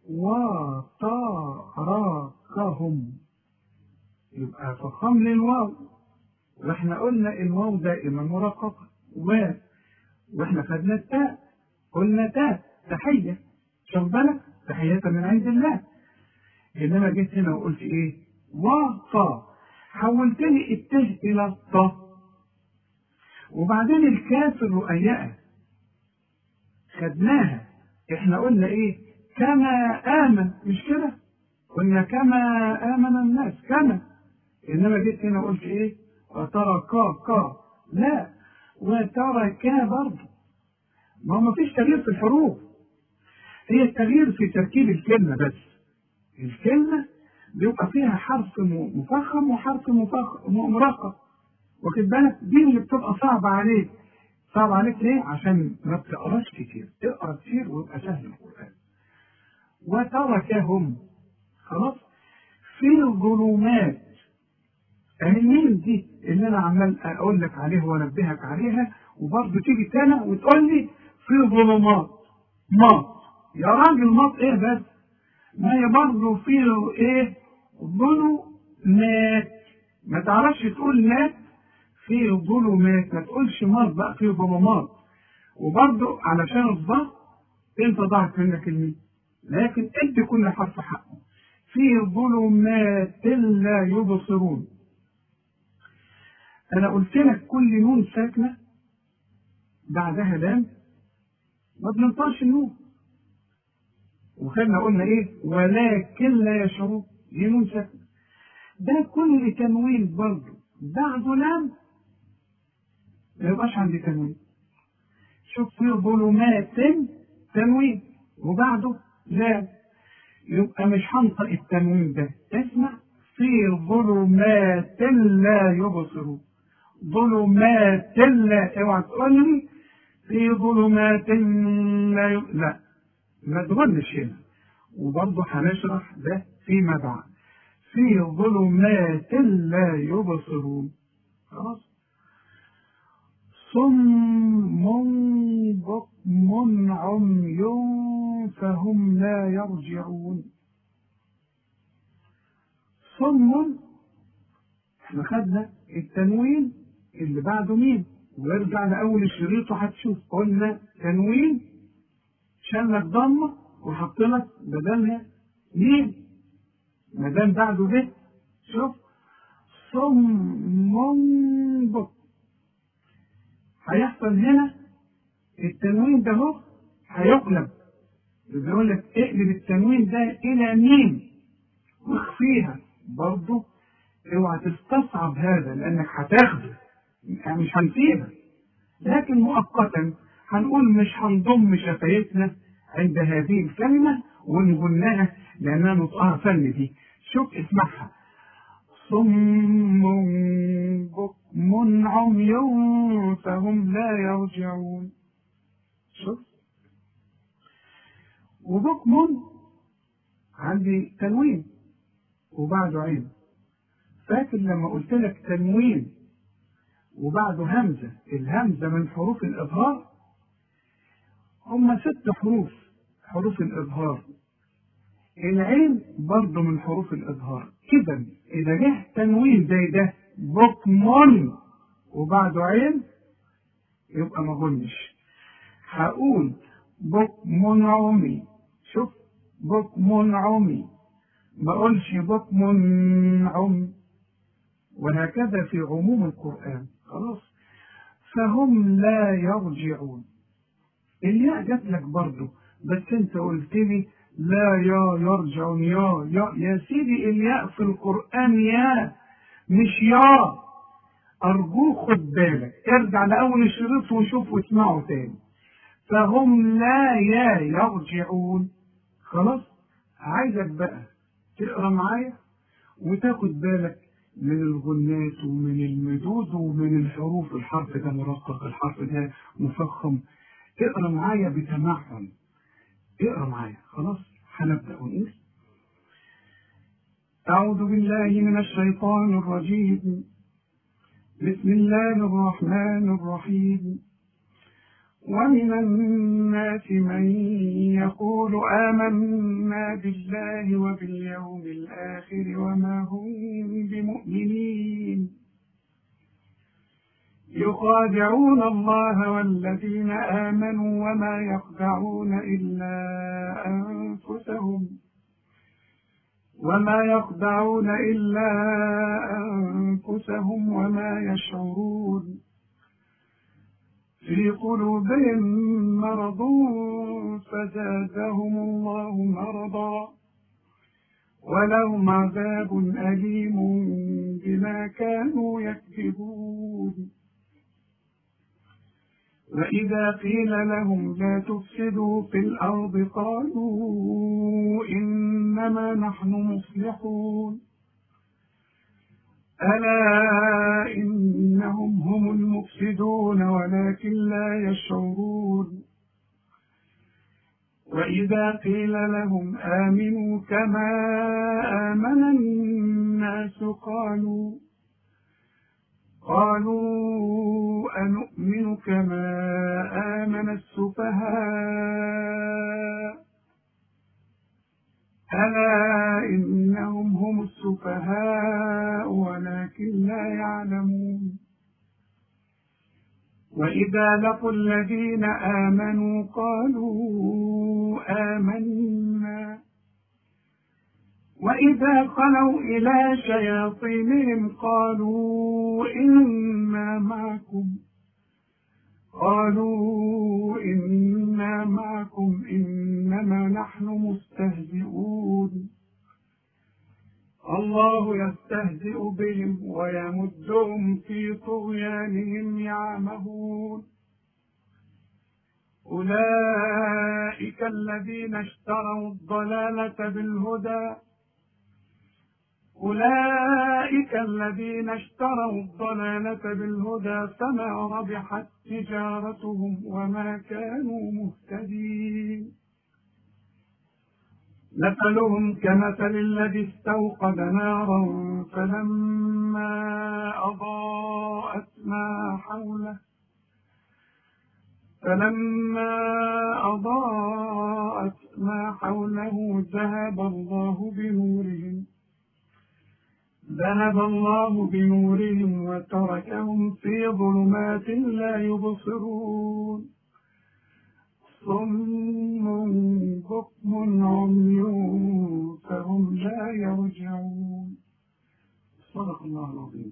وتركهم. يبقى فخم للواو، واحنا قلنا الواو دائما مرققة. واحنا خدنا التاء، قلنا تاء تحية. شوف بالك، تحية من عند الله. انما جيت هنا وقلت ايه؟ وطا. حولت لي الته الى الطا. وبعدين الكاف الرؤيئة خدناها. احنا قلنا ايه؟ كما آمن، مش كده؟ قلنا كما آمن الناس كما. إنما جيت هنا وقلت إيه؟ وتركا. لا، وتركا برضه. ما فيش تغيير في الحروف، هي التغيير في تركيب الكلمة بس. الكلمة بيبقى فيها حرف مفخم وحرف مرقق. واخد بالك؟ دي اللي بتبقى صعبة عليك. صعب عليك ليه؟ عشان ما بتقراش كتير، تقرا كتير ويبقى سهل القرآن. وتركهم. خلاص. في الظلمات. الميم دي اللي انا عمال اقول لك عليها وانبهك عليها، وبرضه تيجي تاني وتقول لي في ظلمات. ماط يا راجل، ماط ايه بس؟ ما هي برضه في ايه؟ ظلمات. ما تعرفش تقول مات في ظلمات، ما تقولش ماط بقى في ظلمات. وبرضه علشان الضغط انت ضاعت منك الميم، لكن ادي كل حرف حقه. في ظلمات لا يبصرون. انا قلت لك كل نون ساكنه بعدها لام ما بننطقش النون. وخلنا قلنا ايه؟ ولكن لا يشعرون، دي نون ساكنة. ده كل تنوين برضه بعده لام ما يبقاش عندي تنوين. شوف، في ظلمات تنوين وبعده لام، يبقى مش هنطق التنوين ده. اسمع، في ظلمات لا يبصرون. ظلمات لا، اوعى تقول لي في ظلمات لا، ما تغنش هنا. وبرضه هنشرح ده فيما بعد. في ظلمات لا يبصرون. خلاص. صم بكم عمي فهم لا يرجعون. صم، احنا خدنا التنوين اللي بعده مين، وارجع لأول الشريط وهتشوف قلنا تنوين شلك ضمة وحط لك بدلها مين ما دام بعده به. شوف، صم بكم، هيحصل هنا التنوين ده هو هيقلب. بيقول لك اقلب التنوين ده الى ميم واخفيها. برضه اوعى تستصعب هذا لانك هتاخده، يعني مش هنسيبها، لكن مؤقتا هنقول مش هنضم شفايفنا عند هذه الكلمة ونقولها لانها نطقها فن دي. شوف اسمعها، صم بكم عمي فهم لا يرجعون. شوف، وبكم عندي تنوين وبعده عين. فاكر لما قلت لك تنوين وبعده همزة، الهمزة من حروف الإظهار، هم 6 حروف، حروف الإظهار. العين برضه من حروف الإظهار. كده إذا جه تنوين زي ده بكمون وبعده عين يبقى ما غنش. هقول بكمون عمي. شوف، بكمون عمي، ما اقولش بكمون عمي. وهكذا في عموم القرآن. خلاص. فهم لا يرجعون. الياء جات لك برضه، بس انت قلت لي لا يرجعون. يا سيدي، الياء في القرآن يا مش يا. أرجوك خد بالك، ارجع لأول الشريط وشوف واسمعه تاني. فهم لا يرجعون. خلاص. عايزك بقى تقرا معايا وتاخد بالك من الغنات ومن المدود ومن الحروف. الحرف ده مرقق، الحرف ده مفخم. اقرا معايا بتمعن، اقرا معايا. خلاص، هنبدأ ونقول: أعوذ بالله من الشيطان الرجيم. بسم الله الرحمن الرحيم. ومن الناس من يقول آمنا بالله وباليوم الآخر وما هم بمؤمنين يخادعون الله والذين آمنوا وما يخدعون إلا أنفسهم وما يشعرون. في قلوبهم مرض فزادهم الله مرضا ولهم عذاب أليم بما كانوا يكذبون. وإذا قيل لهم لا تفسدوا في الأرض قالوا إنما نحن مصلحون. ألا إنهم هم المفسدون ولكن لا يشعرون. وإذا قيل لهم آمنوا كما آمن الناس قالوا أنؤمن كما آمن السفهاء. ألا إنهم هم السفهاء ولكن لا يعلمون. وإذا لقوا الذين آمنوا قالوا آمنا وإذا خلوا إلى شياطينهم قالوا إنا معكم إنما نحن مستهزئون الله يستهزئ بهم ويمدهم في طغيانهم يعمهون أولئك الذين اشتروا الضلالة بالهدى فما ربحت تجارتهم وما كانوا مهتدين مثلهم كمثل الذي استوقد نارا فلما أضاءت ما حوله ذهب الله بنورهم وتركهم في ظلمات لا يبصرون صم بكم عمي فهم لا يرجعون. صدق الله العظيم.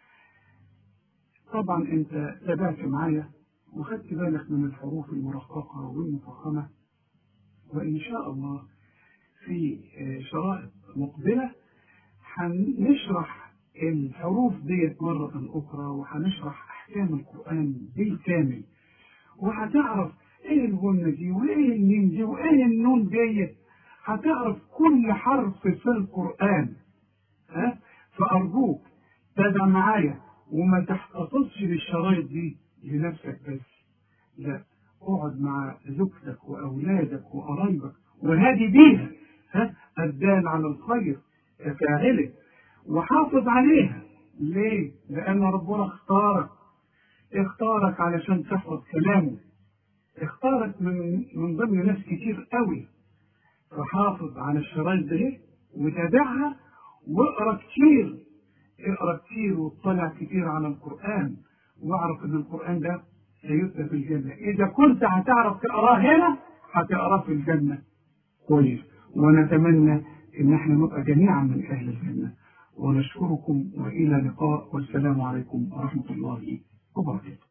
طبعا انت تابعت معايا وخدت بالك من الحروف المرققة والمفخمة، وإن شاء الله في شرائط مقبلة هنشرح الحروف ديت مرة أخرى، وهنشرح أحكام القرآن بالكامل، وهتعرف إيه الغنة دي وإيه الميم دي وإيه النون ديت، هتعرف كل حرف في القرآن. فأرجوك تابع معايا وما تحتفظش بالشرايط دي لنفسك بس، لا، اقعد مع زوجتك وأولادك وقرايبك وهادي بيها الدال على الخير كفاعله، وحافظ عليها. ليه؟ لأن ربنا اختارك علشان تحفظ كلامه، اختارك من ضمن ناس كتير قوي، فحافظ على الشرايط دي وتابعها واقرا كتير واطلع كتير على القرآن، واعرف ان القرآن ده سيتلى في الجنة. إذا كنت هتعرف تقراه هنا هتقراه في الجنة كويس. ونتمنى إن احنا نبقى جميعا من أهل الجنة، ونشكركم وإلى لقاء، والسلام عليكم ورحمة الله وبركاته.